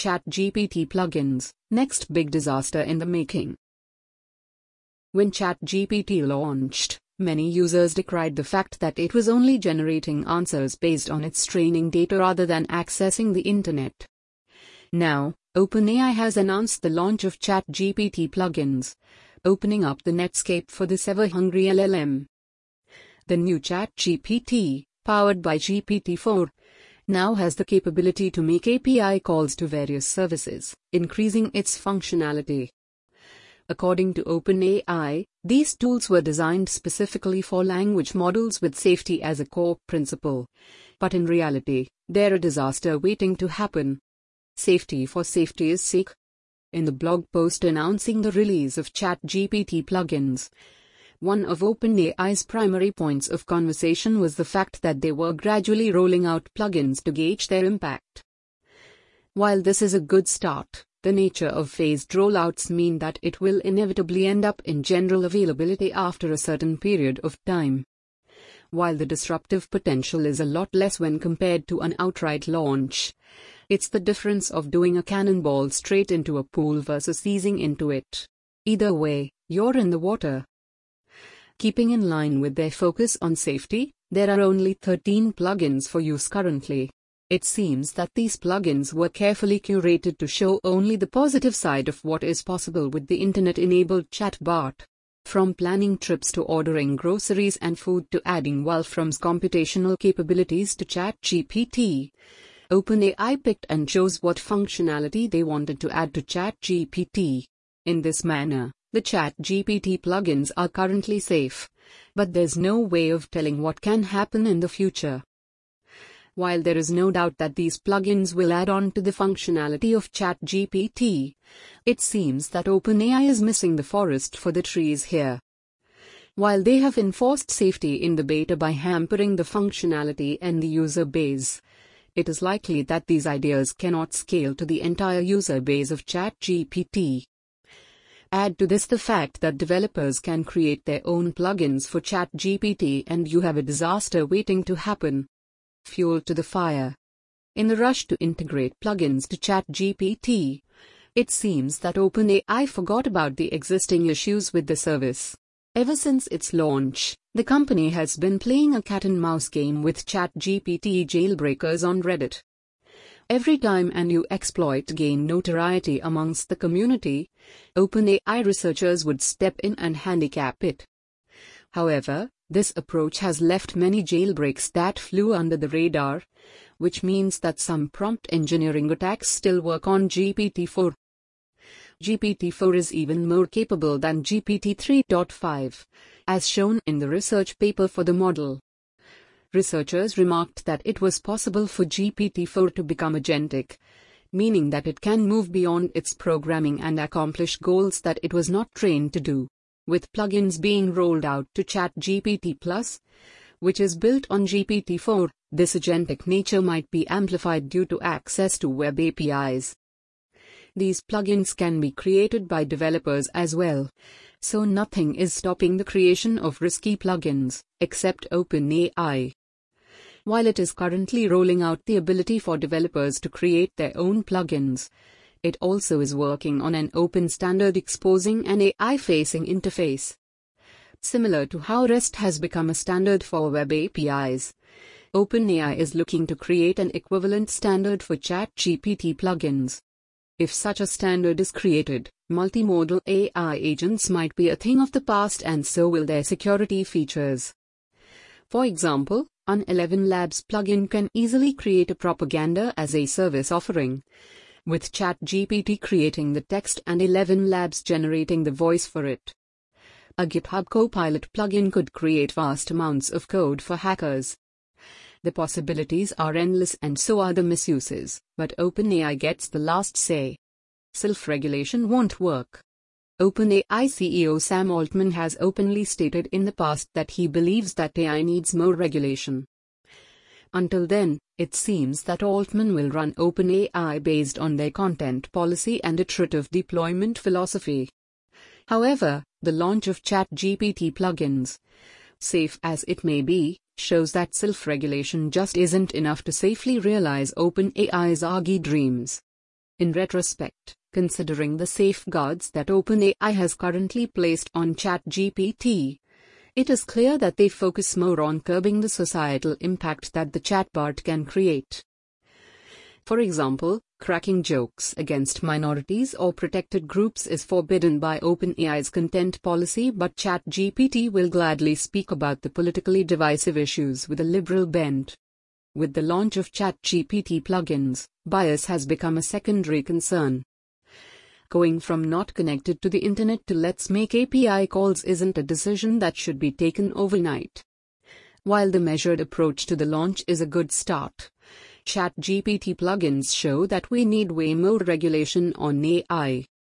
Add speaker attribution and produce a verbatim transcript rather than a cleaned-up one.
Speaker 1: ChatGPT plugins, next big disaster in the making. When ChatGPT launched, many users decried the fact that it was only generating answers based on its training data rather than accessing the internet. Now, OpenAI has announced the launch of ChatGPT plugins, opening up the Netscape for this ever-hungry L L M. The new ChatGPT, powered by G P T four, now has the capability to make A P I calls to various services, increasing its functionality. According to OpenAI, these tools were designed specifically for language models with safety as a core principle. But in reality, they're a disaster waiting to happen. Safety for safety's sake. In the blog post announcing the release of ChatGPT plugins, one of OpenAI's primary points of conversation was the fact that they were gradually rolling out plugins to gauge their impact. While this is a good start, the nature of phased rollouts mean that it will inevitably end up in general availability after a certain period of time. While the disruptive potential is a lot less when compared to an outright launch, it's the difference of doing a cannonball straight into a pool versus easing into it. Either way, you're in the water. Keeping in line with their focus on safety, there are only thirteen plugins for use currently. It seems that these plugins were carefully curated to show only the positive side of what is possible with the internet-enabled chatbot. From planning trips to ordering groceries and food to adding Wolfram's computational capabilities to ChatGPT, OpenAI picked and chose what functionality they wanted to add to ChatGPT. In this manner, the ChatGPT plugins are currently safe, but there's no way of telling what can happen in the future. While there is no doubt that these plugins will add on to the functionality of ChatGPT, it seems that OpenAI is missing the forest for the trees here. While they have enforced safety in the beta by hampering the functionality and the user base, it is likely that these ideas cannot scale to the entire user base of ChatGPT. Add to this the fact that developers can create their own plugins for ChatGPT and you have a disaster waiting to happen. Fuel to the fire. In the rush to integrate plugins to ChatGPT, it seems that OpenAI forgot about the existing issues with the service. Ever since its launch, the company has been playing a cat-and-mouse game with ChatGPT jailbreakers on Reddit. Every time a new exploit gained notoriety amongst the community, OpenAI researchers would step in and handicap it. However, this approach has left many jailbreaks that flew under the radar, which means that some prompt engineering attacks still work on G P T four. G P T four is even more capable than G P T three point five, as shown in the research paper for the model. Researchers remarked that it was possible for G P T four to become agentic, meaning that it can move beyond its programming and accomplish goals that it was not trained to do. With plugins being rolled out to ChatGPT Plus, which is built on G P T four, this agentic nature might be amplified due to access to web A P Is. These plugins can be created by developers as well, so nothing is stopping the creation of risky plugins, except OpenAI. While it is currently rolling out the ability for developers to create their own plugins, it also is working on an open standard exposing an A I-facing interface. Similar to how REST has become a standard for web A P Is, OpenAI is looking to create an equivalent standard for ChatGPT plugins. If such a standard is created, multimodal A I agents might be a thing of the past and so will their security features. For example, an eleven labs plugin can easily create a propaganda as a service offering, with ChatGPT creating the text and eleven labs generating the voice for it. A GitHub Copilot plugin could create vast amounts of code for hackers. The possibilities are endless and so are the misuses, but OpenAI gets the last say. Self-regulation won't work. OpenAI C E O Sam Altman has openly stated in the past that he believes that A I needs more regulation. Until then, it seems that Altman will run OpenAI based on their content policy and iterative deployment philosophy. However, the launch of ChatGPT plugins, safe as it may be, shows that self-regulation just isn't enough to safely realize OpenAI's Argy dreams. In retrospect, considering the safeguards that OpenAI has currently placed on ChatGPT, it is clear that they focus more on curbing the societal impact that the chatbot can create. For example, cracking jokes against minorities or protected groups is forbidden by OpenAI's content policy, but ChatGPT will gladly speak about the politically divisive issues with a liberal bent. With the launch of ChatGPT plugins, bias has become a secondary concern. Going from not connected to the internet to let's make A P I calls isn't a decision that should be taken overnight. While the measured approach to the launch is a good start, ChatGPT plugins show that we need way more regulation on A I.